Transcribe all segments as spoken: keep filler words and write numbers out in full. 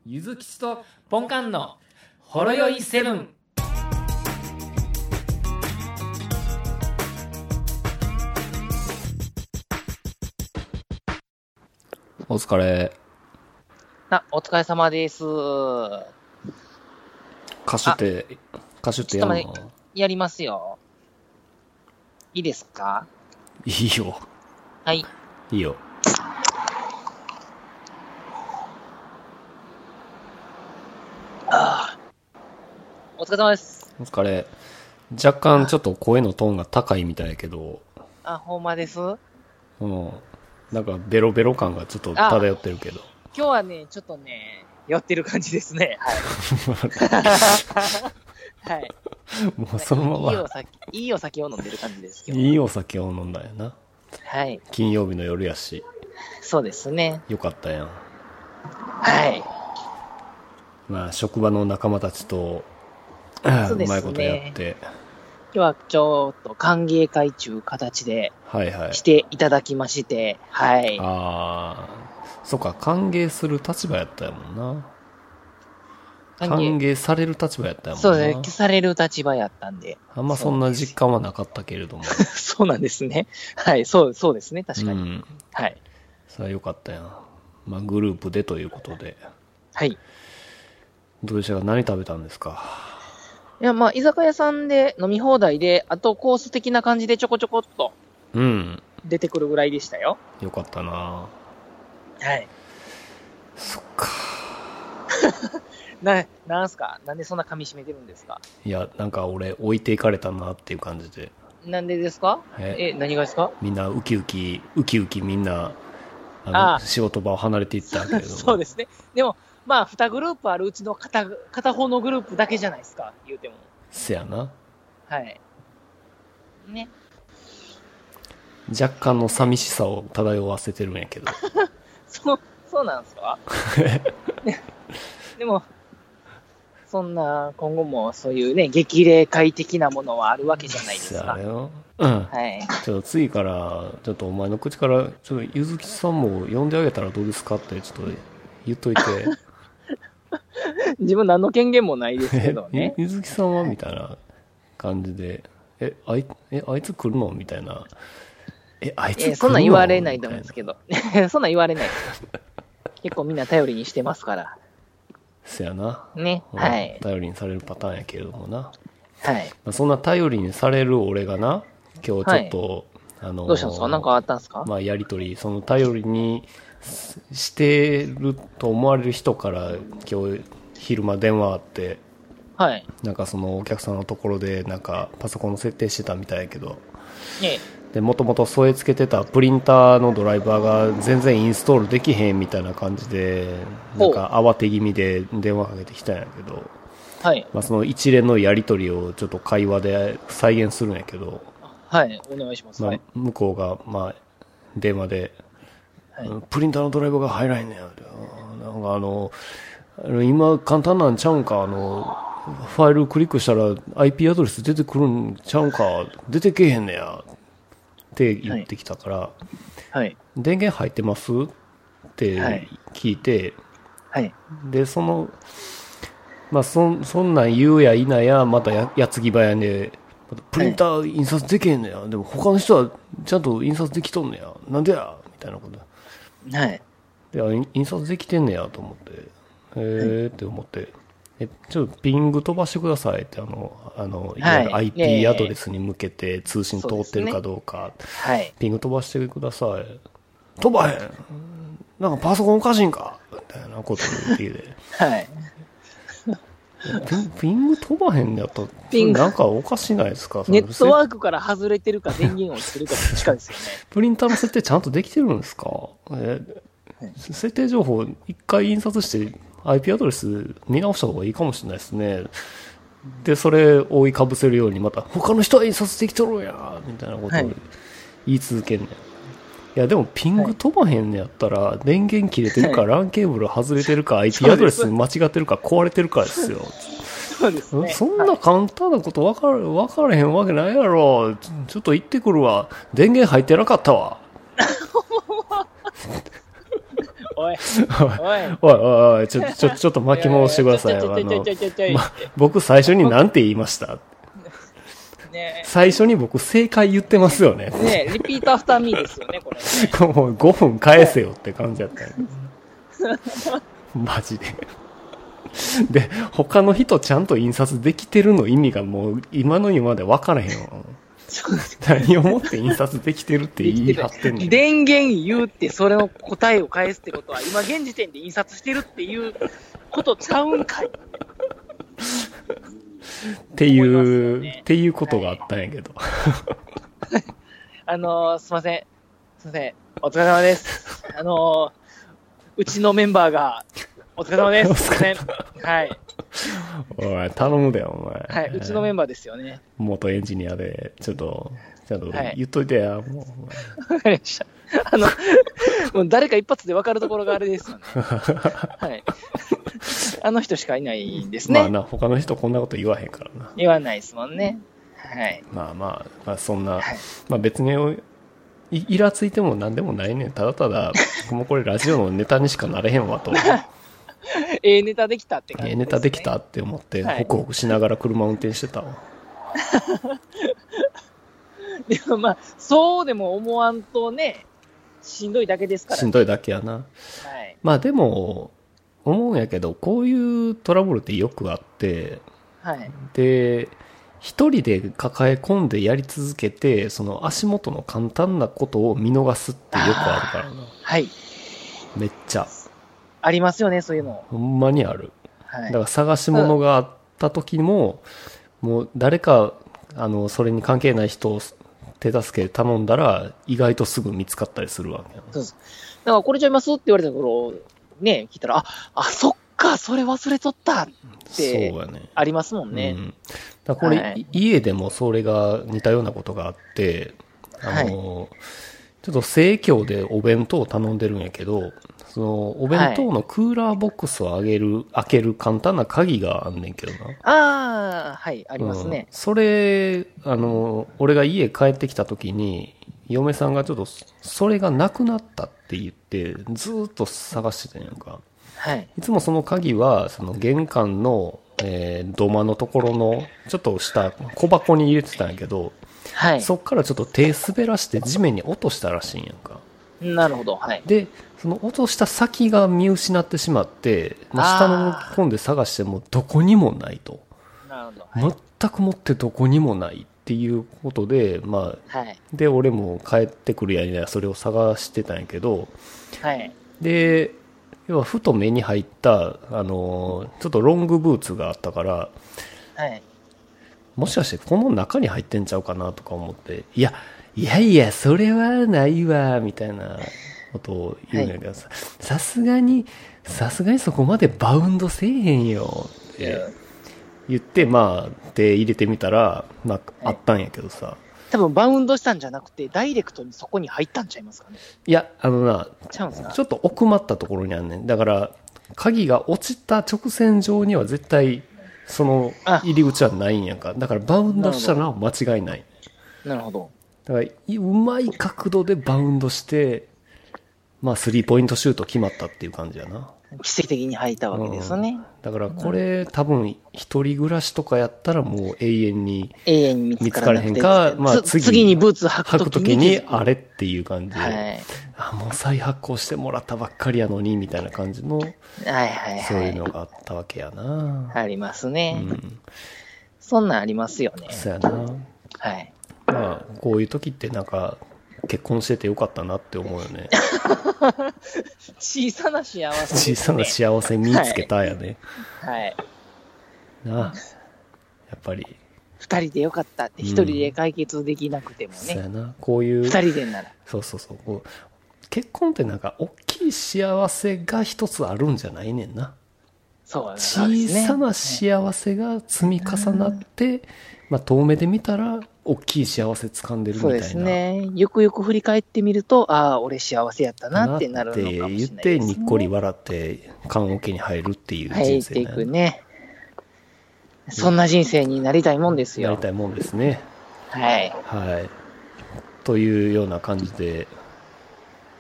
ゆずきちとポンカンのほろよいセブン。お疲れ。 あ、お疲れ様です。 歌手って、歌手ってやるの？ やりますよ。いいですか？ いいよ。 はい。 いいよ。 ああ。お疲れ様です。 お疲れ。若干ちょっと声のトーンが高いみたいやけど。 あ、ほんまです。 うん。なんかベロベロ感がちょっと漂ってるけど。 今日はね、ちょっとね、酔ってる感じですね。はい。はい。 もうそのまま。 いいお酒、いいお酒を飲んでる感じです。 いいお酒を飲んだよな。 はい。 金曜日の夜やし。 そうですね。 よかったやん。 はい。 まあ職場の仲間たちと、う, ね、うまいことやって。 今日はちょっと歓迎会中形で、はいはい。していただきまして、はい。 ああ、そっか、歓迎する立場やったやもんな。歓迎される立場やったやもんな。 そうですね、される立場やったんで。 あんまそんな実感はなかったけれども。 そうなんですね。はい、そう、そうですね、確かに。うん、はい。 それはよかったやん。まあグループでということで。 はい。 どうでしたか？何食べたんですか？ いや、まあ、居酒屋さんで飲み放題で、あとコース的な感じでちょこちょこっと、うん。出てくるぐらいでしたよ。 よかったな。はい。そっか。 な、なんすか？なんでそんな噛み締めてるんですか？ いや、なんか俺置いていかれたなっていう感じで。 なんでですか？え、え何がですか？ みんなウキウキ、ウキウキみんな、あの、あ仕事場を離れていったけれども。 そうですね。でも、まあ、二グループあるうちの片、片方のグループだけじゃないですか、言うても。 せやな。はい。 ね。 若干の寂しさを漂わせてるんやけど。 そう、そうなんすか？でも、そんな、今後もそういうね、激励会的なものはあるわけじゃないですか。 あれよ。うん。はい。ちょっと次から、ちょっとお前の口から、ちょっとゆずきさんも呼んであげたらどうですかって、ちょっと言っといて。 自分何の権限もないですけどね。 ゆずきさんはみたいな感じで、え、あい、え、あいつ来るのみたいな。え、あいつ来るの、え、 そんなん言われないと思うんですけど。そんなん言われない。結構みんな頼りにしてますから。 せやな。 ね。はい。 頼りにされるパターンやけれどもな。 はい。 まあ、そんな頼りにされる俺がな、今日ちょっと、はい、あのー、 どうしたんですか？なんかあったんですか？ まあやりとり、その頼りにしてると思われる人から今日昼間電話あって、はい。なんかそのお客さんのところでなんかパソコンの設定してたみたいやけど、ええ。で、もともと添え付けてたプリンターのドライバーが全然インストールできへんみたいな感じで、なんか慌て気味で電話かけてきたんやけど、はい。まあその一連のやり取りをちょっと会話で再現するんやけど、はい、お願いします。まあ、向こうが、まあ、電話で、はい、プリンターのドライバーが入らへんねや。なんかあの、今簡単なんちゃうんか、あの、ファイルクリックしたら アイピー アドレス出てくるんちゃうんか、出てけへんねや。って言ってきたから、はいはい、電源入ってますって聞いて、はいはい、でそのまあそそんなん言うやいなやまた や, やつぎ早でプリンター印刷できへんねや、はい、でも他の人はちゃんと印刷できとんねや、なんでやみたいなこと、はい、で印刷できてんねやと思って、へえって思って。えちょっとピング飛ばしてくださいって、あの、あの、はい、アイピー アドレスに向けて通信通ってるかどうか、うね、はい、ピング飛ばしてください。飛ばへんなんかパソコンおかしいんかみたいなこと言ってて。はい。ピ, ピング飛ばへんやったら、なんかおかしないですか？ ネットワークから外れてるか電源落ちてるかどっちかですよね。 プリンターの設定ちゃんとできてるんですか？え、はい、設定情報一回印刷して、アイピー アドレス見直した方がいいかもしれないですね。で、それを覆いかぶせるようにまた、他の人は印刷できとるんやみたいなことを言い続けんねん。はい、いや、でもピング飛ばへんねやったら、電源切れてるか、ランケーブル外れてるか、アイピー アドレス間違ってるか、壊れてるかですよ。そうですね。そんな簡単なこと分かる、分からへんわけないやろ。ちょっと行ってくるわ。電源入ってなかったわ。 おおい、 おい、おい、おい、ちょ、ちょ、ちょっと巻き戻してください。あの、ま、僕最初に何て言いましたね、最初に僕正解言ってますよね。 ねリピートアフターミーですよね、これ、ね。 もうごふん返せよって感じだったよ、ね。マジで。で、他の人ちゃんと印刷できてるの意味がもう今の今まで分からへんわ。何をもって印刷できてるって言い張ってんの。 電源言うってそれの答えを返すってことは今現時点で印刷してるっていうことちゃうんかい。 っていう、ね、っていうことがあったんやけど。 はい、あのー、すいません。すいません。お疲れ様です。あのー、うちのメンバーが、お疲れ様です。すいません。はい。 おい、頼むでよ、お前。 はい、うちのメンバーですよね。 元エンジニアで、ちょっと、ちゃんと言っといてや、はい、もう。わかりました。あの、もう誰か一発で分かるところがあれですよね。はい。あの人しかいないんですね。 まあな、他の人こんなこと言わへんからな。 言わないですもんね。はい。 まあまあ、まあそんな、はい、まあ別にい、イラついても何でもないねん。ただただ、もうこれラジオのネタにしかなれへんわと。 ええネタできたって感じですね。 ええネタできたって思って、はい、ホクホクしながら車運転してたわ。 でもまあ、そうでも思わんとね、しんどいだけですから、ね。 しんどいだけやな。はい、まあでも、思うんやけど、こういうトラブルってよくあって、はい、で、一人で抱え込んでやり続けて、その足元の簡単なことを見逃すってよくあるからな。 はい。 めっちゃ。 ありますよね、そういうの。 ほんまにある。はい、だから探し物があった時も、うん、もう誰か、あの、それに関係ない人を手助け頼んだら、意外とすぐ見つかったりするわけや。 そうです。だからこれちゃいますって言われた頃、ね、聞いたら、あ、あ、そっか、それ忘れとったって、そうやね。ありますもんね。うん、 だからこれ、はい、家でもそれが似たようなことがあって、あの、はい、ちょっと生協でお弁当を頼んでるんやけど、そのお弁当のクーラーボックスをあげる、はい、開ける簡単な鍵があんねんけどな。 ああ、はい、ありますね。 うん、それ、あの、俺が家帰ってきた時に、嫁さんがちょっと、それがなくなったって言って、ずーっと探してたんやんか。はい。いつもその鍵は、その玄関の、えー、土間のところの、ちょっとした小箱に入れてたんやけど、はい。そっからちょっと手滑らして地面に落としたらしいんやんか。 なるほど、はい。 で、その落とした先が見失ってしまって、まあ、下の本で探してもどこにもないと。なるほど。はい、全くもってどこにもないっていうことで、まあ、はい、で、俺も帰ってくるやいなやそれを探してたんやけど、はい。で、要はふと目に入った、あの、ちょっとロングブーツがあったから、はい。もしかしてこの中に入ってんちゃうかなとか思って、いや、いやいや、それはないわ、みたいなことを言うんやけどさ、さすがに、さすがにそこまでバウンドせえへんよって言って、まあ、手入れてみたら、まあ、あったんやけどさ。 多分バウンドしたんじゃなくて、ダイレクトにそこに入ったんちゃいますかね。 いや、あのな、ちょっと奥まったところにあんねん。だから、鍵が落ちた直線上には絶対、その入り口はないんやんか。だからバウンドしたのは間違いない。 なるほど。 だから、うまい角度でバウンドして、まあ、スリーポイントシュート決まったっていう感じやな。 奇跡的に入ったわけですよね。うん、 だから、これ、多分、一人暮らしとかやったらもう永遠に永遠に見つからへんか、まあ次、 次にブーツ履くときに、 にあれっていう感じで、はい、あ、もう再発行してもらったばっかりやのに、みたいな感じの、はいはいはい、そういうのがあったわけやな。 ありますね。うん、そんなんありますよね。 そうやな。はい。まあ、こういう時ってなんか、結婚しててよかったなって思うよね。 小さな幸せ、 ね。小さな幸せ見つけたやね。はい。はい、なあ。やっぱり。 二人でよかったって、一人で解決できなくてもね。 そうやな。こういう。 二人でなら。 そうそうそう。こう結婚ってなんか、大きい幸せが一つあるんじゃないねんな。 そうね。 小さな幸せが積み重なって、うん、まあ、遠目で見たら、大きい幸せ掴んでるみたいな。 そうですね。よくよく振り返ってみると、ああ、俺幸せやったなってなるのかもしれないですね。 って言って、にっこり笑って、棺桶に入るっていう人生、ね。 入っていくね。そんな人生になりたいもんですよ。 なりたいもんですね。 はい。 はい。というような感じで、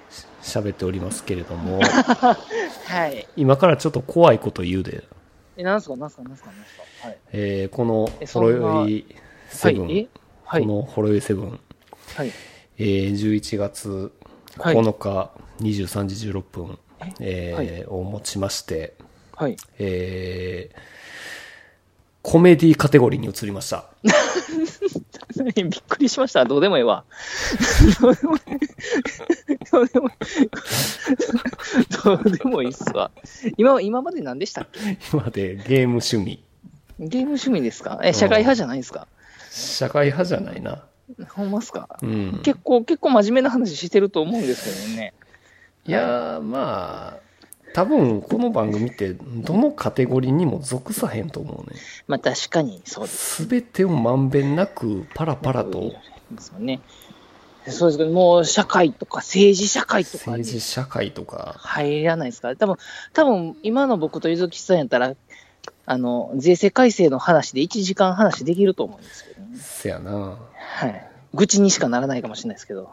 喋っておりますけれども、 はい。 今からちょっと怖いこと言うで。 え、なんすか、なんすか、なんすか、なんすか。はい。 えー、このほろ酔いセブン、はいはい、このほろ酔いセブン、はい、えー、じゅういちがつここのかにじゅうさんじじゅうろっぷん、えーはい、をもちまして、はい、えー、コメディカテゴリーに移りました。 びっくりしました。どうでもいいわ。どうでもいい。どうでもいい。どうでもいいっすわ。今、今まで何でしたっけ？ 今までゲーム趣味。 ゲーム趣味ですか？え、社会派じゃないですか？ 社会派じゃないな。 ほんまっすか？ うん。 結構、結構真面目な話してると思うんですけどね。 いやー、まあ、多分この番組ってどのカテゴリーにも属さへんと思うね。 まあ確かにそうです。 すべてをまんべんなくパラパラと。 ですよね。そうですけど、もう社会とか政治社会とか。 政治社会とか。 入らないですから。多分、多分今の僕とゆずきさんやったら、あの、税制改正の話でいちじかん話できると思うんですけどね。 せやな。 はい。愚痴にしかならないかもしれないですけど。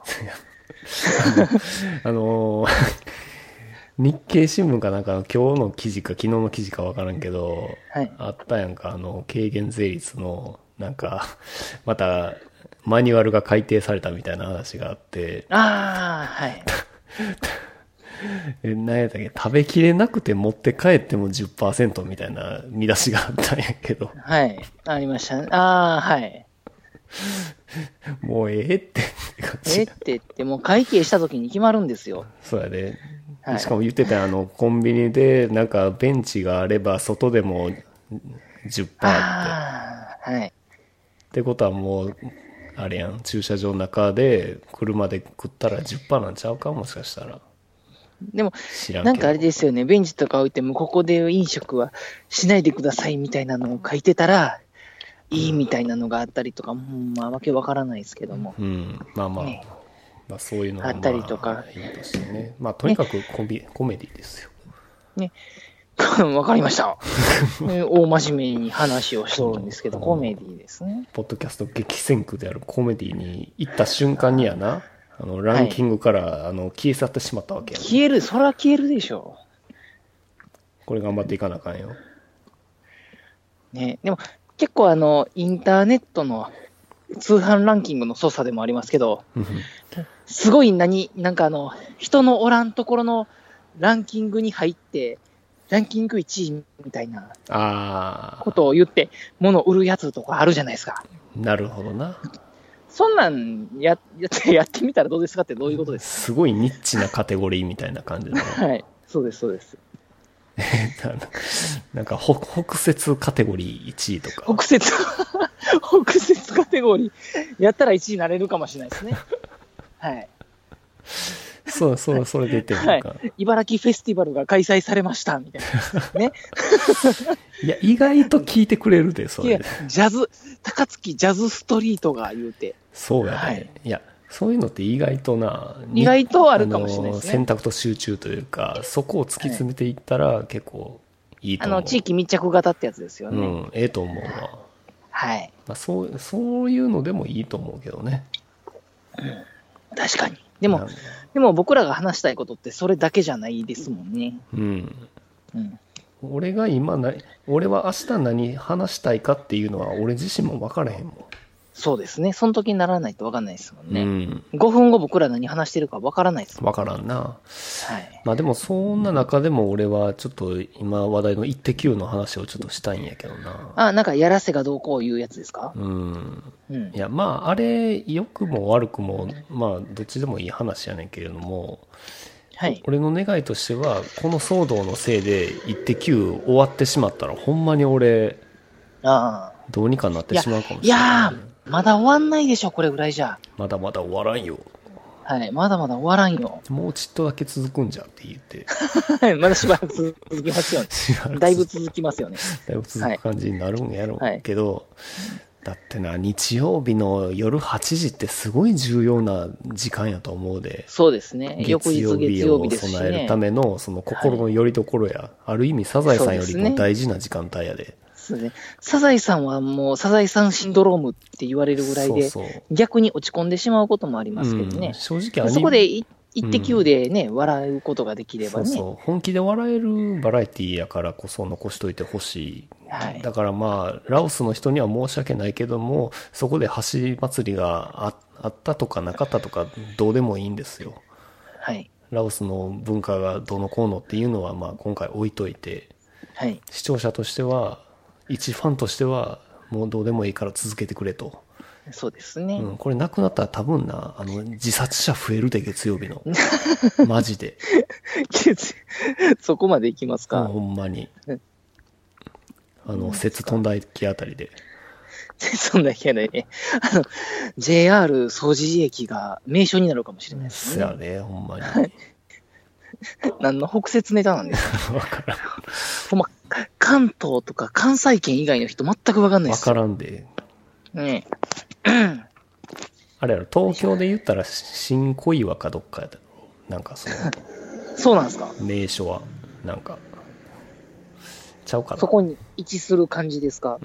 あのー、日経新聞かなんかの今日の記事か昨日の記事か分からんけど、はい、あったやんか、あの軽減税率のなんかまたマニュアルが改定されたみたいな話があって、 ああはいえ何やったっけ、食べきれなくて持って帰っても じゅっパーセント みたいな見出しがあったんやけど、 はいありましたね。ああはいもうええって感じ。ええって言ってもう会計した時に決まるんですよ。 そうやで。しかも言ってたあのコンビニでなんかベンチがあれば外でも じゅっパーセント って、はい、ってことはもうあれやん、駐車場の中で車で食ったら じゅっパーセント なんちゃうか、もしかしたら。 でもなんかあれですよね、ベンチとか置いてもここで飲食はしないでくださいみたいなのを書いてたらいいみたいなのがあったりとか、うん、まあわけわからないですけども、 うん、まあまあ、ね、まあ、そういうのが、まあ、 あったりとかいいとしてね。まあとにかくコビ、ね、コメディですよ。 ね、わかりました。大真面目に話をしてるんですけど、コメディですね。 ポッドキャスト激戦区であるコメディに行った瞬間にやな、あのランキングから、はい、あの消え去ってしまったわけや、ね。 消える、それは消えるでしょう。 これ頑張っていかなあかんよ。 ね、でも結構あのインターネットの通販ランキングの操作でもありますけど、すごい何、なんかあの、人のおらんところのランキングに入って、ランキングいちいみたいなことを言って、物を売るやつとかあるじゃないですか。 なるほどな。 そんなんややってやってみたらどうですかってどういうことですか？ すごいニッチなカテゴリーみたいな感じの。 はい、そうです、そうです。 なんか北、北節カテゴリーいちいとか。 北節北節カテゴリーやったらいちいになれるかもしれないですね。はい。 そうそう、それで言ってるのか、 はい。茨城フェスティバルが開催されましたみたいなね。 いや意外と聞いてくれるで、それ。いやジャズ高槻ジャズストリートが言うて。 そうやね。はい、いやそういうのって意外とな、 意外とあるかもしれないですね。 選択と集中というか、そこを突き詰めていったら結構いいと思う。 あの地域密着型ってやつですよね。 うん、ええと思うわ。 はい。 まあそうそういうのでもいいと思うけどね。 うん、確かに。でもでも僕らが話したいことってそれだけじゃないですもんね。 うん。うん。俺が今な、俺は明日何話したいかっていうのは俺自身も分からへんもん。 そうですね。その時にならないと分かんないですもんね。うん、ごふんご僕ら何話してるか分からないですもんね。分からんな。はい。まあでもそんな中でも俺はちょっと今話題のイッテ Q の話をちょっとしたいんやけどな。 あ、なんかやらせがどうこういうやつですか？ うん。うん、いやまああれ良くも悪くもまあどっちでもいい話やねんけれども。はい、俺の願いとしてはこの騒動のせいでイッテ Q 終わってしまったらほんまに俺あどうにかなってしまうかもしれない。いやーまだ終わんないでしょこれぐらいじゃ。 まだまだ終わらんよ。 はいまだまだ終わらんよ。 もうちっとだけ続くんじゃって言ってまだしばらく続きますよね。だいぶ続きますよね。 だいぶ続く感じになるんやろうけど、はいはいだってな日曜日の夜はちじってすごい重要な時間やと思うで。 そうですね。 月曜日を備えるためのその心の拠り所や、はい、ある意味サザエさんよりも大事な時間帯やで。 そうですね。サザエさんはもうサザエさんシンドロームって言われるぐらいで、そうそう逆に落ち込んでしまうこともありますけどね。うん、 正直そこで一イッテ Q でね、うん、笑うことができればね。そうそう。 本気で笑えるバラエティやからこそ残しといてほしい。はい、だからまあ、ラオスの人には申し訳ないけども、そこで橋祭りが あ, あったとかなかったとかどうでもいいんですよ。はい。ラオスの文化がどうのこうのっていうのはまあ今回置いといて、はい、視聴者としては、一ファンとしてはもうどうでもいいから続けてくれと。 そうですね。 うん、これなくなったら多分な、あの、自殺者増えるで、月曜日の。マジで。 そこまで行きますか。 ほんまに。あの、節飛んだ駅あたりで。 節飛んだ駅あたりで。あの、ジェイアール 掃除寺駅が名所になるかもしれないですね。 そやね、ほんまに。 何の北節ネタなんですか。わからん。ほんま、関東とか関西圏以外の人全くわかんないですよ。わからんで。 ねあれやろ、東京で言ったら新小岩かどっかやったなんかその。 そうなんですか。 名所は、なんか、ちゃうかな。 そこに位置する感じですか。 うん。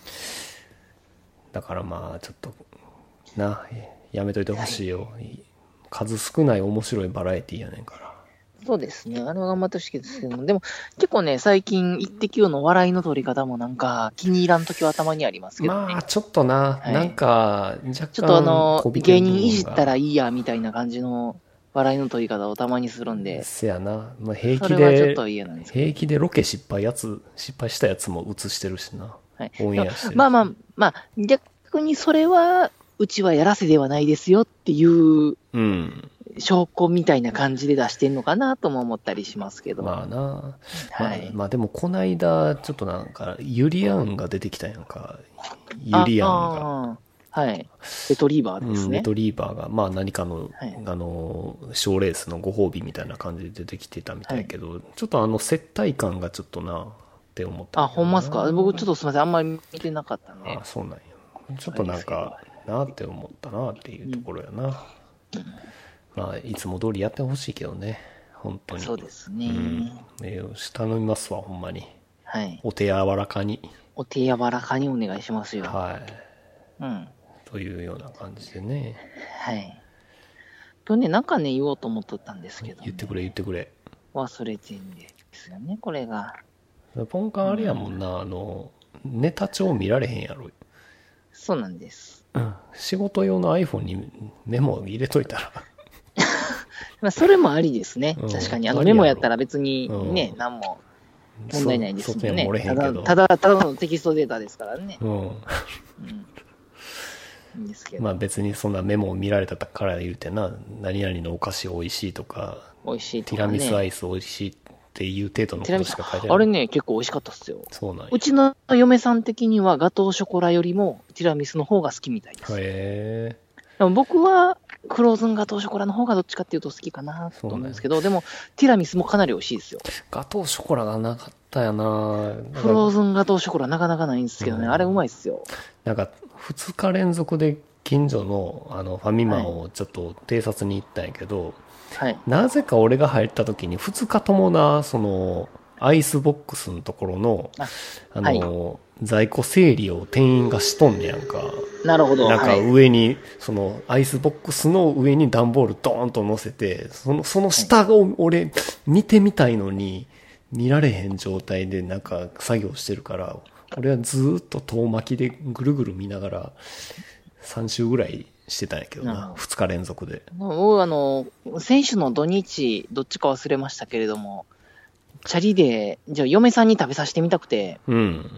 だからまあ、ちょっと、な、やめといてほしいよ。はい、数少ない面白いバラエティやねんから。 そうですね。あれは頑張ってほしいですけども、でも結構ね、最近、イッテ Q の笑いの取り方もなんか気に入らんときはたまにありますけどね。 まあ、ちょっとな、はい、なんか、若干ちょっとあの、芸人いじったらいいや、みたいな感じの笑いの取り方をたまにするんで。 せやな。まあ、平気で、平気でロケ失敗やつ、失敗したやつも映してるしな。はい。オンエアしてる。 まあまあ、まあ、逆にそれは、うちはやらせではないですよっていう、うん。証拠みたいな感じで出してんのかなとも思ったりしますけど。 まあな。はい。まあ、まあ、でもこないだ、ちょっとなんか、ユリアンが出てきたやんか。ユリアンが。 はい。レトリーバーですね。うん、 レトリーバーが、まあ何かの、はい、あの、賞レースのご褒美みたいな感じで出てきてたみたいやけど、はい、ちょっとあの接待感がちょっとな、って思った。 あ、ほんまっすか。僕ちょっとすみません。あんまり見てなかったんで。 あ、そうなんや。ちょっとなんか、なって思ったなっていうところやな。うんまあ、いつも通りやってほしいけどね。本当に。 そうですね。うん。 えー、頼みますわ、ほんまに。はい。お手柔らかに。 お手柔らかにお願いしますよ。 はい。うん。というような感じでね。 はい。とね、なんかね、言おうと思っとったんですけど、ね。 言ってくれ、言ってくれ。 忘れてんですよね、これが。 ポンカンあれやもんな、うん、あの、ネタ帳見られへんやろ。 そうなんです。 うん。仕事用の iPhone にメモ入れといたら。 まあそれもありですね。うん、確かに。あのメモやったら別にね、うん、何も問題ないですもんね。ただ、ただ、ただのテキストデータですからね。うん。うん、いいんですけど。まあ別にそんなメモを見られたから言うてな、何々のお菓子美味しいとか、 美味しいとか、 ね、ティラミスアイス美味しいっていう程度のことしか書いてない。あれね、結構美味しかったっすよ。 そうなんや。 うちの嫁さん的にはガトーショコラよりもティラミスの方が好きみたいです。へー。でも僕は、フローズンガトーショコラの方がどっちかっていうと好きかなと思うんですけど、ね、でも、ティラミスもかなり美味しいですよ。 ガトーショコラがなかったやなフローズンガトーショコラなかなかないんですけどね、うん、あれうまいっすよ。 なんか、ふつか連続で近所のあのファミマをちょっと偵察に行ったんやけど、はい、なぜか俺が入った時にふつかともな、その、アイスボックスのところの、あ、あの、はい、在庫整理を店員がしとんねやんか。 なるほど。 なんか上に、はい、そのアイスボックスの上に段ボールドーンと乗せて、その、その下を俺見てみたいのに見られへん状態でなんか作業してるから、俺はずーっと遠巻きでぐるぐる見ながらさん週ぐらいしてたんやけどな、ふつか連続で。 僕あの、選手の土日、どっちか忘れましたけれども、チャリで、じゃあ嫁さんに食べさせてみたくて、うん。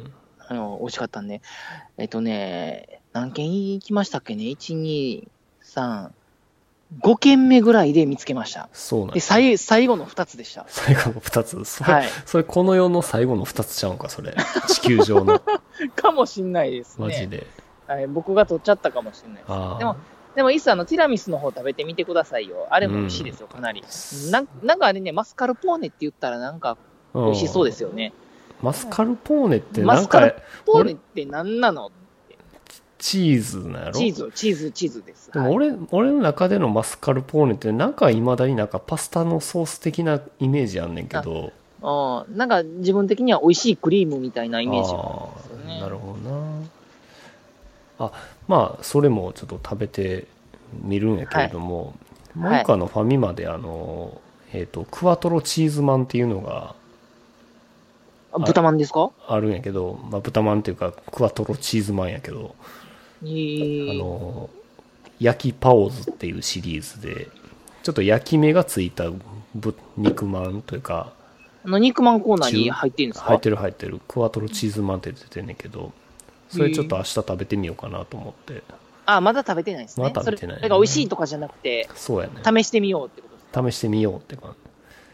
あの、美味しかったんで。えっとね、何軒行きましたっけね ?いち、に、さん、ご軒目ぐらいで見つけました。 そうなんで、最、最後のふたつでした。 最後のふたつそれ、はい、それこの世の最後のふたつちゃうんか、それ。地球上の。 かもしんないですね。 マジで。 はい、僕が取っちゃったかもしんないです。でも、でも、いっそあの、ティラミスの方食べてみてくださいよ。あれも美味しいですよ、かなり。うん、ななんかあれね、マスカルポーネって言ったらなんか、美味しそうですよね。 マスカルポーネってなんか、マスカルポーネって何なのって。 チーズなの？ チーズ、チーズ、チーズです。 でも俺、はい、俺の中でのマスカルポーネってなんか未だになんかパスタのソース的なイメージあんねんけど。 ああ、なんか自分的には美味しいクリームみたいなイメージがあるんですよね。 なるほどな。あ、まあ、それもちょっと食べてみるんやけれども、はい、 もう一個あのファミマであの、えっと、クワトロチーズマンっていうのが、 豚まんですか？ あるんやけど、まあ、豚まんっていうか、クワトロチーズマンやけど、 えー、 あの、焼きパオズっていうシリーズで、ちょっと焼き目がついたぶ肉まんというか、 あの肉まんコーナーに入ってるんですか？ 入ってる入ってる。クワトロチーズマンって出てんねんけど、それちょっと明日食べてみようかなと思って。 あ、まだ食べてないですね。 まだ食べてない、ね。 それが美味しいとかじゃなくて、 そうやね。 試してみようってことですか？ 試してみようってか。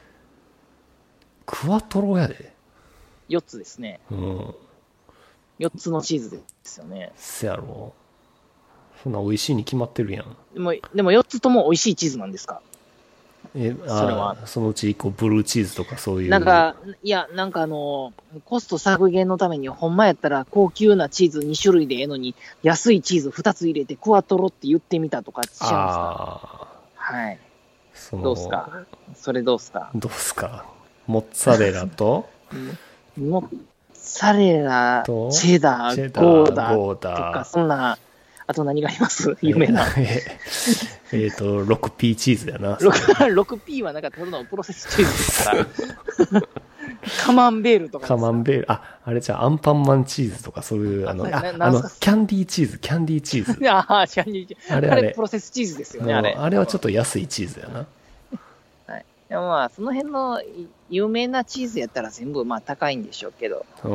クワトロやで。 よっつですね。 うん。 よっつのチーズですよね。 せやろ。そんな美味しいに決まってるやん。 でも、でもよっつとも美味しいチーズなんですか？ え、あそれはそのうちいっこブルーチーズとかそういう。 なんか、いや、なんかあの、コスト削減のために、ほんまやったら高級なチーズに種類でええのに、安いチーズふたつ入れてクワトロって言ってみたとかしちゃうんですか？あはい。そのどうすかそれどうすかどうすかモッツァレラとモッツァレラ、チェダー、ゴーダーとか、そんな、あと何があります有名な。 えっと、ろくピー チーズやな。 ろくピー はなんかただのプロセスチーズですから。カマンベールとか。 カマンベール。あ、あれじゃアンパンマンチーズとかそういう、あの、ああの、キャンディーチーズ、キャンディーチーズ。 ああ、キャンディーチーズ。あれあれ、プロセスチーズですよね、あれ。 あれはちょっと安いチーズやな。 はい。でもまあ、その辺の有名なチーズやったら全部まあ高いんでしょうけど。うん。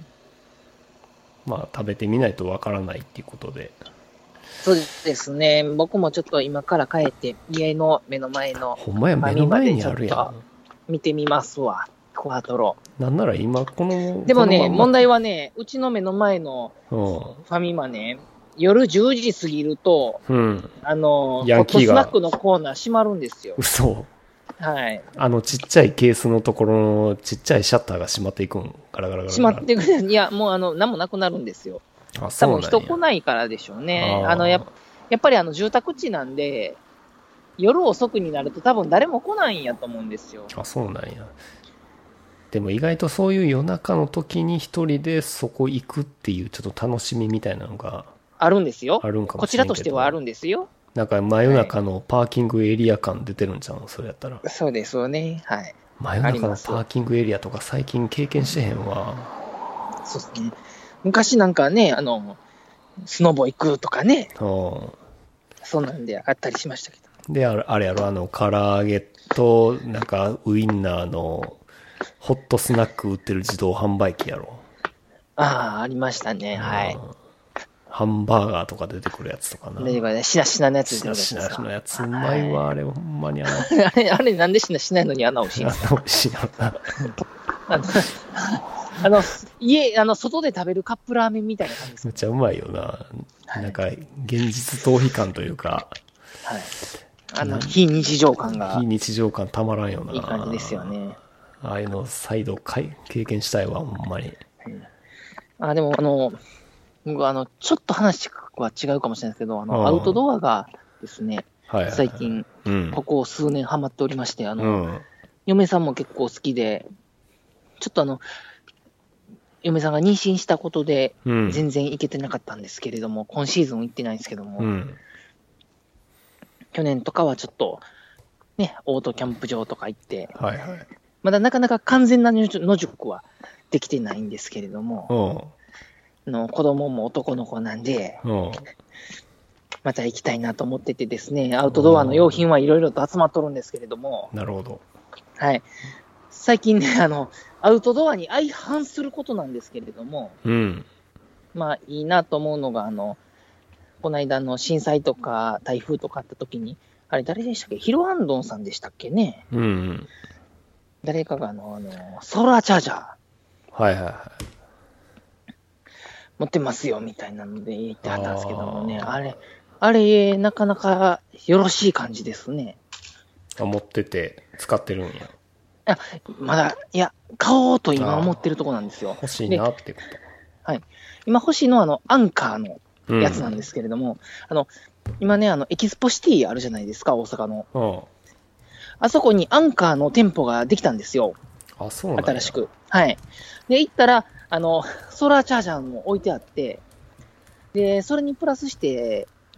まあ、食べてみないとわからないっていうことで。 そうですね。僕もちょっと今から帰って、家の目の前のほんまや、目の前にあるやん。 見てみますわ。クワトロ。 なんなら今、この。 でもね、問題はね、うちの目の前のファミマね、夜じゅうじ過ぎると、うん、あの、ホットスナックのコーナー閉まるんですよ。 嘘。 はい。 あの、ちっちゃいケースのところのちっちゃいシャッターが閉まっていくん。ガラガラガラ。 閉まっていく。いや、もうあの、何もなくなるんですよ。 あ、そうなんや。 多分人来ないからでしょうね。あ, あのや、やっぱりあの、住宅地なんで、夜遅くになると多分誰も来ないんやと思うんですよ。 あ、そうなんや。でも意外とそういう夜中の時に一人でそこ行くっていうちょっと楽しみみたいなのがあるんですよ。 あるんかもしれない。 こちらとしてはあるんですよ。 なんか真夜中のパーキングエリア感出てるんちゃうのそれやったら。 そうですよね。はい。 真夜中のパーキングエリアとか最近経験してへんわ。 そうですね。昔なんかね、あの、スノボ行くとかね。そんなんであったりしましたけど。 で、あれやろ、あの、唐揚げと、なんか、ウインナーの、ホットスナック売ってる自動販売機やろ。 ああ、ありましたね。はい。 ハンバーガーとか出てくるやつとかな。 出てくるね。しなしなのやつ出てくるやつ。 しなしなのやつ。うまいわ、あれ、ほんまにあの。あれ、あれなんでしなしないのに穴欲しいんですか？ 穴欲しいな。 あの、あの、家、あの、外で食べるカップラーメンみたいな感じです。 めっちゃうまいよな。なんか、現実逃避感というか。 はい。あの、非日常感が。 非日常感たまらんよな。 いい感じですよね。 ああいうの再度経験したいわ、ほんまに。 あ、でも、あの、僕あの、ちょっと話は違うかもしれないですけど、あの、アウトドアがですね、はいはいはい、最近、うん、ここ数年ハマっておりまして、あの、うん、嫁さんも結構好きで、ちょっとあの、嫁さんが妊娠したことで、全然行けてなかったんですけれども、うん、今シーズン行ってないんですけども、うん、去年とかはちょっと、ね、オートキャンプ場とか行って、はいはい、まだなかなか完全な野宿はできてないんですけれども、の子供も男の子なんで、また行きたいなと思っててですね、アウトドアの用品はいろいろと集まっとるんですけれども、 なるほど。 はい。最近ね、あの、アウトドアに相反することなんですけれども、うん、まあいいなと思うのが、あの、この間の震災とか台風とかあった時に、あれ誰でしたっけ？ヒロアンドンさんでしたっけね。うん、うん。誰かがあの、あの、ソーラーチャージャー。 はいはいはい。 持ってますよ、みたいなので言ってはったんですけどもね。あれ、あれ、なかなかよろしい感じですね。 あ、持ってて使ってるんや。 あ、まだ、いや、買おうと今思ってるとこなんですよ。 欲しいなってこと。 はい。今欲しいのはあの、アンカーのやつなんですけれども、うん、あの、今ね、あの、エキスポシティあるじゃないですか、大阪の。うん、あそこにアンカーの店舗ができたんですよ。 あ、そうなんだ。 新しく。はい。で、行ったら、あの、ソーラーチャージャーも置いてあって、で、それにプラスして、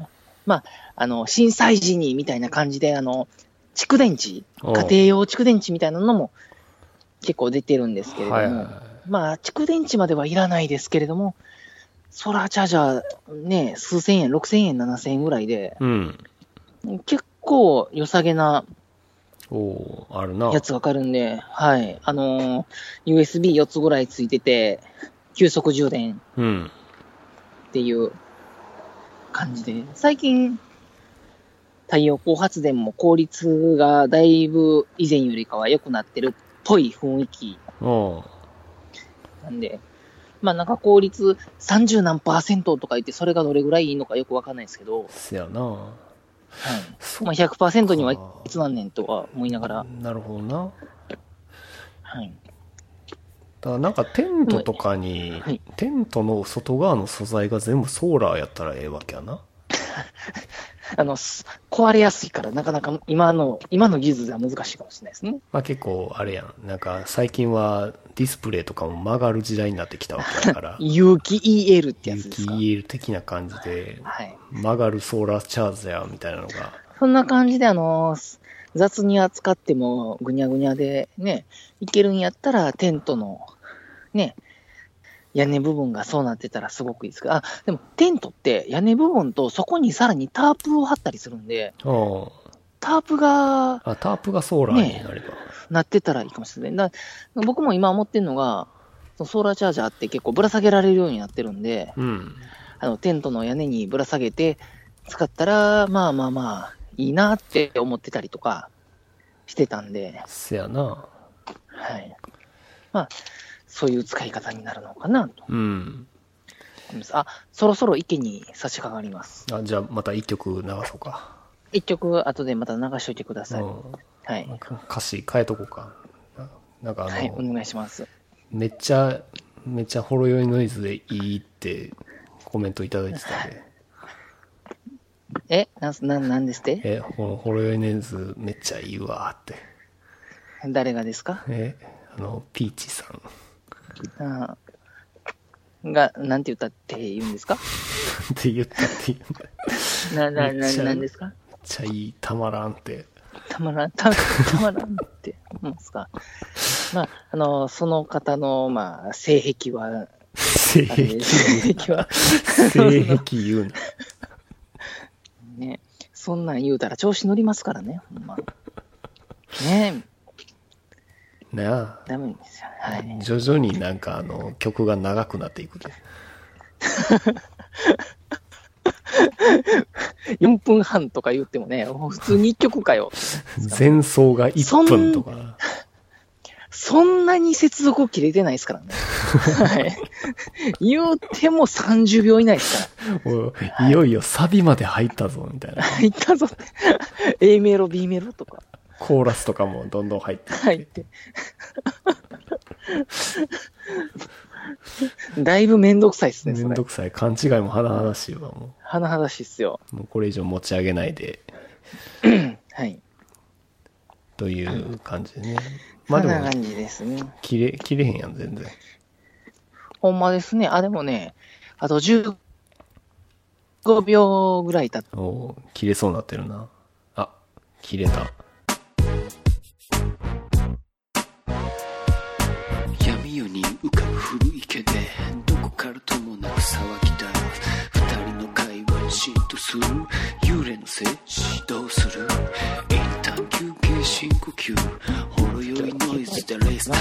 まあ、あの、震災時にみたいな感じで、あの、蓄電池、家庭用蓄電池みたいなのも結構出てるんですけれども、はいはいはい、まあ、蓄電池まではいらないですけれども、ソーラーチャージャーね、数千円、ろくせんえん、ななせんえんぐらいで、うん、結構良さげなおあるなやつがかかるんで、はい。あのー、ユーエスビーよっ つぐらいついてて、急速充電っていう感じで、うん、最近、太陽光発電も効率がだいぶ以前よりかは良くなってるっぽい雰囲気なんで、まあなんか効率さんじゅうなんパーセントとか言って、それがどれぐらいいいのかよくわかんないですけど、 せやな、はいまあ、ひゃくパーセント にはいつなんねんとは思いながら。 なるほどな。 はい。 だからなんかテントとかに、はい、テントの外側の素材が全部ソーラーやったらええわけやな。 あの、壊れやすいから、なかなか今の、今の技術では難しいかもしれないですね。 まあ結構、あれやん。なんか最近はディスプレイとかも曲がる時代になってきたわけだから。 有機 イーエル ってやつですか。 有機 イーエル 的な感じで、はい、曲がるソーラーチャージャーみたいなのが。 そんな感じで、あの、雑に扱ってもぐにゃぐにゃでね、いけるんやったら、テントの、ね、屋根部分がそうなってたらすごくいいですけど、あ、でもテントって屋根部分とそこにさらにタープを張ったりするんで、タープが、 あ、タープがソーラーになれば、ね、 なってたらいいかもしれない。だ僕も今思ってるのが、そのソーラーチャージャーって結構ぶら下げられるようになってるんで、うん、あのテントの屋根にぶら下げて使ったら、まあまあまあ、いいなって思ってたりとかしてたんで。 せやな。 はい。まあ、そういう使い方になるのかなと。うん。あ、そろそろ池に差し掛かります。 あ、じゃあまた一曲流そうか。 一曲後でまた流しといてください。うん、はい。 歌詞変えとこうか。なんかあの、 はい、お願いします。 めっちゃ、めっちゃほろ酔いノイズでいいってコメントいただいてたんで。 えな、な、なんですってえ、このほろ酔いノイズめっちゃいいわって。 誰がですか？ え、あの、ピーチさん。 あが、なんて言ったって言うんですか？ って言ったって言うんだ。な、な、な、なんですか？めっちゃいい、たまらんって。 たまらん、た、たまらんって思うんですか？まあ、あの、その方の、まあ、性癖は、 性癖性癖は、 性癖言うな。 ね、そんなん言うたら調子乗りますからね、ほんま。ねえ。なあ。 ダメですよ。はい。 徐々になんかあの、曲が長くなっていくで。 よんぷんはんとか言ってもね、普通にいっきょくかよ。 前奏がいっぷんとか。 そんなに接続切れてないですからね。はい。言うてもさんじゅうびょう以内ですから。いよいよサビまで入ったぞ、みたいな。 入ったぞって。A メロ、B メロとか。 コーラスとかもどんどん入って。 入って。だいぶめんどくさいですね、それ。 めんどくさい。勘違いも甚だしいわ、もう。 甚だしいっすよ。 もうこれ以上持ち上げないで。 はい。 という感じでね。 まあでも、そんな感じですね。 切れ、切れへんやん、全然。 ほんまですね。あ、でもね、あとじゅうごびょうぐらい経って。 お切れそうになってるな。あ、切れた。 闇夜に浮かぶ古い池で、どこからともなく騒ぎだ。二人の会話にシーンとする。幽霊の聖地どうする？一旦休憩深呼吸。ほろ酔いノイズでレースタ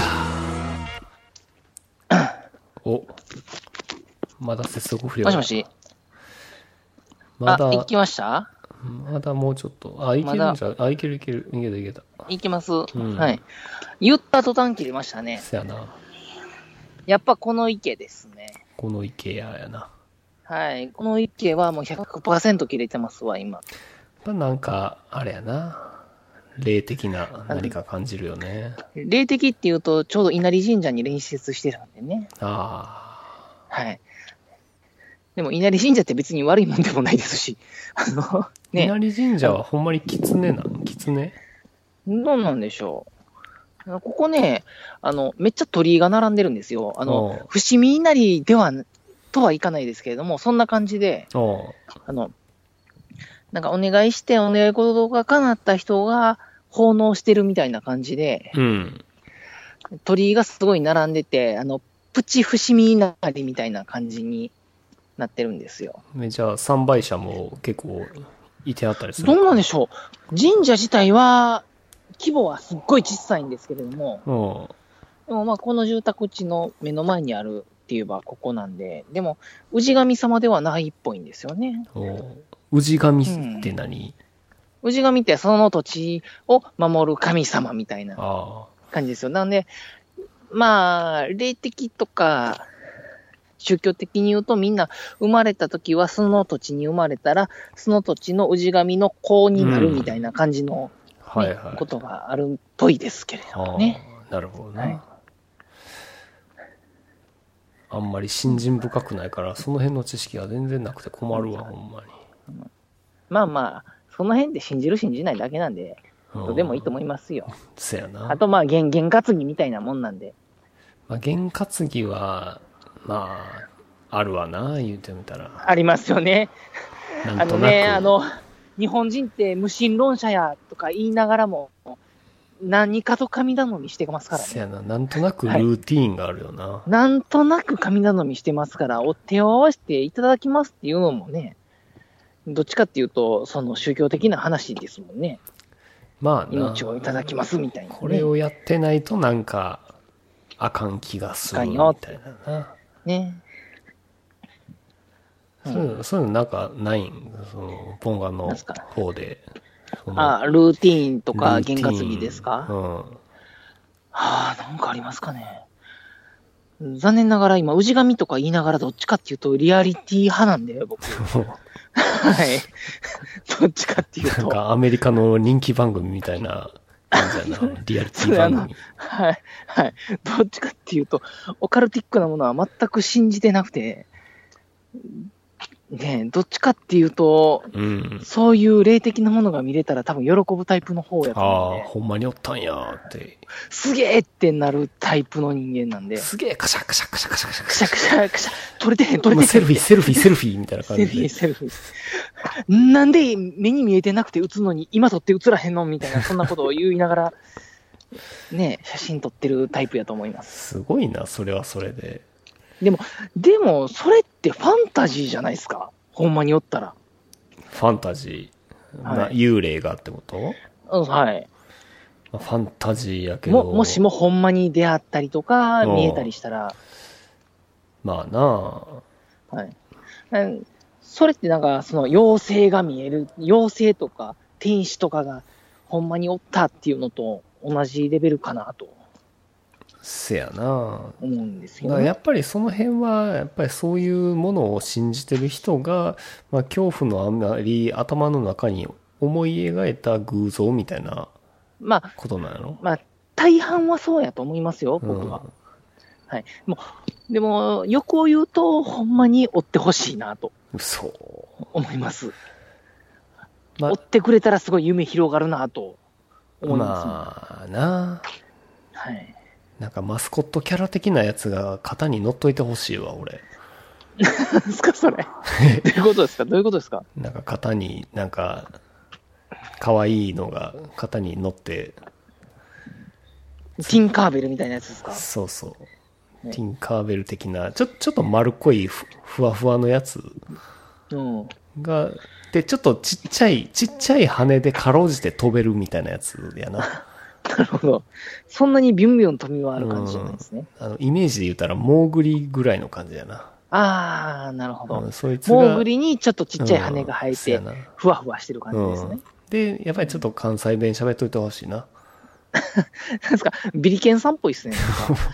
ー。お、まだ接続不良。 もしもし。まだ。あ、行きました？ まだもうちょっと。あ、いけるんじゃ、あ、いけるいける。いけたいけた。 いけます、うん、はい。言った途端切れましたね。 そやな。 やっぱこの池ですね。 この池ややな。 はい。この池はもう ひゃくパーセント 切れてますわ、今。 やっぱなんか、あれやな。霊的な何か感じるよね。 霊的っていうと、ちょうど稲荷神社に隣接してるんでね。 ああ。はい。でも稲荷神社って別に悪いもんでもないですし。あの、ね。 稲荷神社はほんまに狐なの？狐？ どうなんでしょう。ここね、あの、めっちゃ鳥居が並んでるんですよ。あの、伏見稲荷では、とはいかないですけれども、そんな感じで、あの、 なんかお願いしてお願い事が叶った人が奉納してるみたいな感じで、 うん。 鳥居がすごい並んでて、あの、プチ伏見稲荷みたいな感じになってるんですよ。 じゃあ、参拝者も結構いてあったりする？ どうなんでしょう。神社自体は、規模はすっごい小さいんですけれども、 うん。 でもまあ、この住宅地の目の前にあるって言えばここなんで、でも、氏神様ではないっぽいんですよね。 氏神って何？ うん、氏神ってその土地を守る神様みたいな感じですよ。なんで、まあ、霊的とか、宗教的に言うとみんな生まれた時はその土地に生まれたら、その土地の氏神の子になるみたいな感じの、ね、うんはいはい、ことがあるっぽいですけれどもね。 なるほどね。はい、あんまり信心深くないから、その辺の知識は全然なくて困るわ、ほんまに。 まあまあ、その辺で信じる信じないだけなんで、どうでもいいと思いますよ。 そやな。 あとまあ、験、験担ぎみたいなもんなんで。 まあ、験担ぎは、まあ、あるわな、言うてみたら。 ありますよね。 なんとなく。 あのね、あの、日本人って無神論者やとか言いながらも、何かと神頼みしてますからね。 そやな、なんとなくルーティーンがあるよな。 はい、なんとなく神頼みしてますから、お手を合わせていただきますっていうのもね、どっちかっていうと、その宗教的な話ですもんね。 まあな、 命をいただきますみたいな、ね。 これをやってないとなんか、あかん気がするみたいなな。 ね。 うん、そういうの、そういうのなんかないん？その、ポンガの方で。 ああ、ルーティーンとか、験担ぎですか？ うん。 はあ、なんかありますかね。残念ながら今、氏神とか言いながらどっちかっていうと、リアリティ派なんで、僕。はい。どっちかっていうと。 なんかアメリカの人気番組みたいな感じやな。リアリティ番組。 はい。はい。どっちかっていうと、オカルティックなものは全く信じてなくて、ねえ、どっちかっていうと、うん、そういう霊的なものが見れたら多分喜ぶタイプの方やと思うんで。 ああ、ほんまにおったんやって。 すげえってなるタイプの人間なんで。 すげえ、カシャカシャカシャカシャカシャカシャカシャカシャ、撮れてへん、撮れてへん。 セルフィー、セルフィー、セルフィーみたいな感じで。 セルフィー、セルフィー。なんで目に見えてなくて映るのに、今撮って映らへんのみたいな、そんなことを言いながら、ねえ、写真撮ってるタイプやと思います。 すごいな、それはそれで。 でも、でも、それってファンタジーじゃないですか。ほんまにおったら。 ファンタジー、はい、幽霊がってこと？ うん、はい。 ファンタジーやけど。 も、もしもほんまに出会ったりとか、見えたりしたら。 まあなあ。はい。それってなんか、その、妖精が見える、妖精とか、天使とかが、ほんまにおったっていうのと同じレベルかなと。 せやな思うんですよ、 ね、やっぱりその辺はやっぱりそういうものを信じてる人が、まあ、恐怖のあまり頭の中に思い描いた偶像みたいなことなんやろ、 まあ、まあ、大半はそうやと思いますよ、僕は。うん、はい。もうでも欲を言うとほんまに追ってほしいなとそう思います、まあ、追ってくれたらすごい夢広がるなと思います、 まあなはい。 なんかマスコットキャラ的なやつが型に乗っといてほしいわ、俺。 何ですか、それ。どういうことですかどういうことですかなんか型に、なんか、可愛いのが型に乗って。 ティンカーベルみたいなやつですか？ そうそう。ね、ティンカーベル的な、ちょ、ちょっと丸っこいふ、ふわふわのやつが、で、ちょっとちっちゃい、ちっちゃい羽でかろうじて飛べるみたいなやつやな。 なるほど。そんなにビュンビュン飛びはある感じじゃないですね。 うん、あのイメージで言ったらモーグリぐらいの感じやな。 ああ、なるほど、 うん。そいつがモーグリにちょっとちっちゃい羽が生えて、うん、ふわふわしてる感じですね、うん。 で、やっぱりちょっと関西弁喋っといてほしいな。 なんですか、ビリケンさんっぽいですね。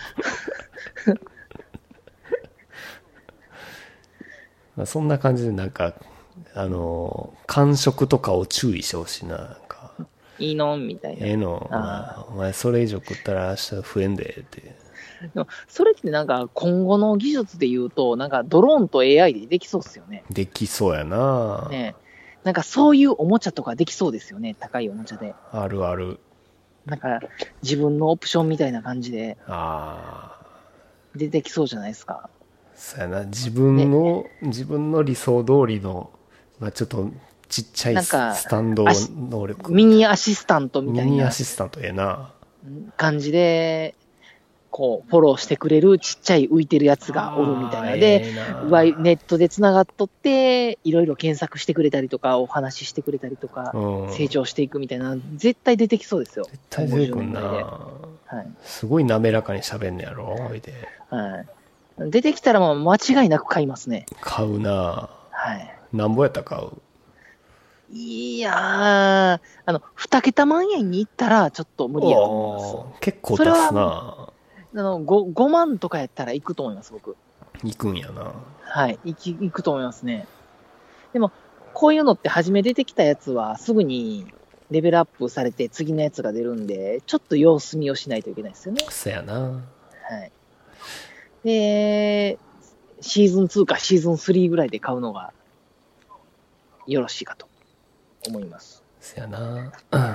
まあそんな感じでなんか、あの、感触とかを注意してほしいな。なんかいいのみたいな。 ええの、お前それ以上食ったら明日増えんでって。 でもそれってなんか今後の技術で言うと、なんかドローンと エーアイ でできそうっすよね。 できそうやな。 ねえ。なんかそういうおもちゃとかできそうですよね。高いおもちゃで。 あるある。 なんか自分のオプションみたいな感じで。 ああ。 出てきそうじゃないですか。 そうやな。自分の、自分の理想通りの、まあちょっとちっちゃいスタンド能力。 ミニアシスタントみたいな。 ミニアシスタントええな。 感じで、こう、フォローしてくれるちっちゃい浮いてるやつがおるみたいなので、えー、なネットで繋がっとって、いろいろ検索してくれたりとか、お話ししてくれたりとか、うん、成長していくみたいな、絶対出てきそうですよ。 絶対出てくんな。はい、すごい滑らかに喋んねやろ、おいで。 はい。出てきたらもう間違いなく買いますね。 買うな。 はい。 なんぼやったら買う？ いやー、あの、二桁万円に行ったらちょっと無理やと思います。 結構出すな。 あの 5, ごまんとかやったら行くと思います、僕。 行くんやな。 はい、行き、行くと思いますね。でも、こういうのって初め出てきたやつはすぐにレベルアップされて次のやつが出るんで、ちょっと様子見をしないといけないですよね。 そやな。はい。 で、シーズンツーかシーズンスリーぐらいで買うのがよろしいかと思います。 そやな。 はい。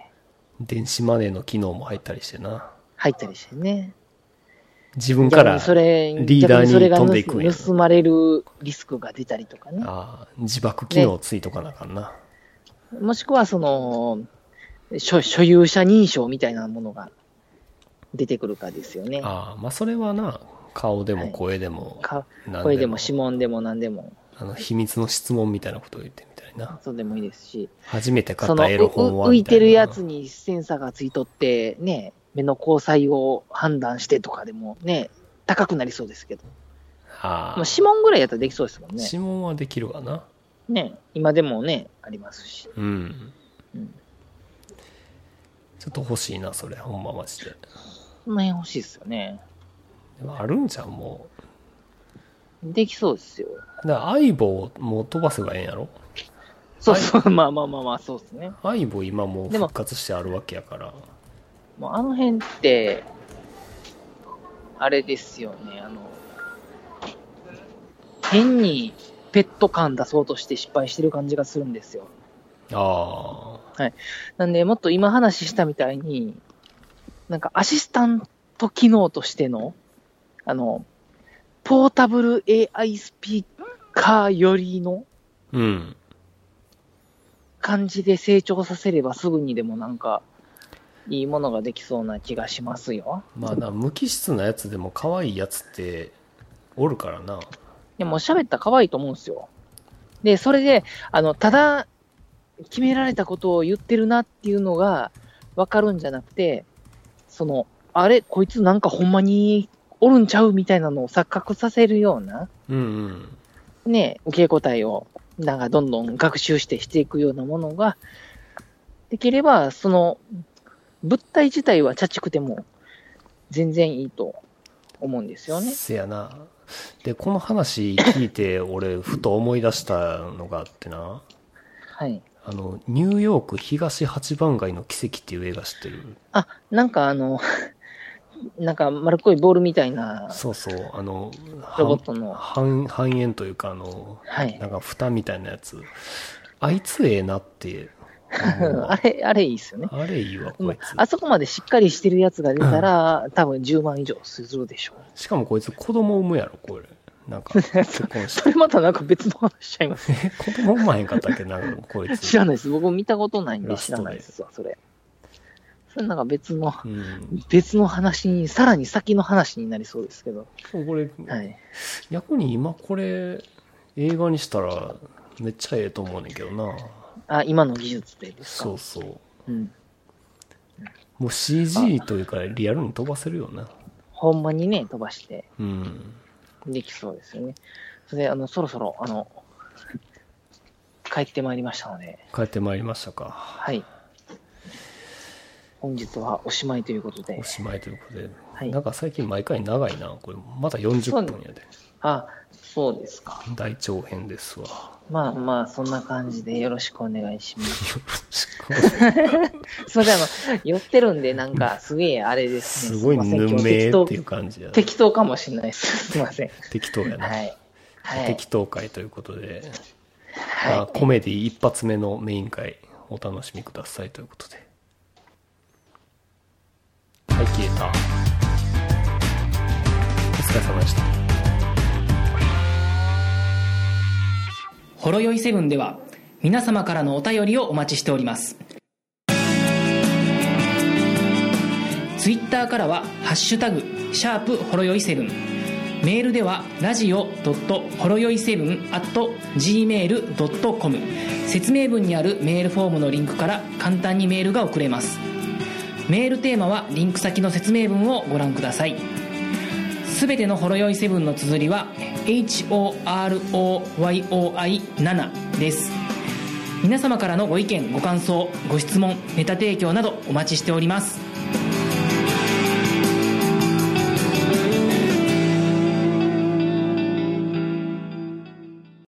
電子マネーの機能も入ったりしてな。 入ったりしてね。 自分からリーダーに飛んでいくんや。 盗まれるリスクが出たりとかね。 ああ、自爆機能ついとかなあかんな。 ね、もしくはその所、所有者認証みたいなものが出てくるかですよね。 ああ、まあそれはな、顔でも声でも、 はい、でも声でも指紋でも何でも。 あの秘密の質問みたいなことを言ってみたいな。 そうでもいいですし。 初めて買ったエロ本は浮いてるやつにセンサーがついとってね、目の交際を判断してとかでもね、高くなりそうですけど。 ああ。 指紋ぐらいやったらできそうですもんね。 指紋はできるわな。 ね、今でもね、ありますし。 うん。うん、ちょっと欲しいな、それ、ほんまマジで。 その辺欲しいですよね。 でもあるんじゃん、もう。できそうですよ。 だから相棒をもう飛ばせばええんやろ？ そうそう、まあまあまあまあ、そうですね。 相棒今もう復活してあるわけやから。 もうあの辺って、あれですよね、あの、変にペット感出そうとして失敗してる感じがするんですよ。 ああ。 はい。なんで、もっと今話したみたいに、なんかアシスタント機能としての、あの、ポータブル エーアイ スピーカーよりの、 うん。 感じで成長させればすぐにでもなんか、いいものができそうな気がしますよ。 まあな、無機質なやつでも可愛いやつっておるからな。 でも喋ったら可愛いと思うんですよ。で、それで、あの、ただ、決められたことを言ってるなっていうのが分かるんじゃなくて、その、あれ、こいつなんかほんまにおるんちゃうみたいなのを錯覚させるような、 うんうん、ね、受け答えを、なんかどんどん学習してしていくようなものが、できれば、その、物体自体はチャチくても全然いいと思うんですよね。 せやな。で、この話聞いて俺ふと思い出したのがあってな。 はい。 あの、ニューヨーク東八番街の奇跡っていう映画知ってる？ あ、なんかあの、なんか丸っこいボールみたいな。 そうそう、あの、 ロボットの。 半、半円というかあの、 はい。 なんか蓋みたいなやつ。あいつええなって。 あれ、あれいいっすよね。 あれいいわ、こいつ。 あそこまでしっかりしてるやつが出たら、多分じゅうまん以上するでしょう。 しかもこいつ子供産むやろ、これ。なんか、結婚して。それまたなんか別の話しちゃいます。 え、子供産まへんかったっけ、なんかこいつ。 知らないです。僕見たことないんで知らないですわ、それ。それなんか別の、うん、別の話に、さらに先の話になりそうですけど。 そうこれ、はい、逆に今これ、映画にしたらめっちゃええと思うねんけどな。 あ、今の技術でですか？ そうそう。うん。もう シージー というかリアルに飛ばせるよな。 ほんまにね、飛ばして。 うん。 できそうですよね。それで、あの、そろそろ、あの、帰ってまいりましたので。 帰ってまいりましたか。 はい。本日はおしまいということで。 おしまいということで。 はい。 なんか最近毎回長いな。これ、まだよんじゅっぷんやで。 あ、そうですか。 大長編ですわ。 まあまあ、そんな感じでよろしくお願いします。よろしくお願いします。すいません、あの、酔ってるんで、なんか、すげえあれですね。すごいぬめーっていう感じや、ね。 適当かもしれないです。すいません。 適当やな。 はい。 はい、適当会ということで、はい、あ、コメディ一発目のメイン会、お楽しみくださいということで。はい、消えた。お疲れ様でした。 ほろよいセブンでは皆様からのお便りをお待ちしております。ツイッターからはハッシュタグシャープほろよいセブン、メールではラジオドットほろよいセブンアットジーメールドットコム、説明文にあるメールフォームのリンクから簡単にメールが送れます。メールテーマはリンク先の説明文をご覧ください。すべてのほろよいセブンの綴りは エイチオーアールオーワイオーアイセブン です。皆様からのご意見ご感想ご質問ネタ提供などお待ちしております。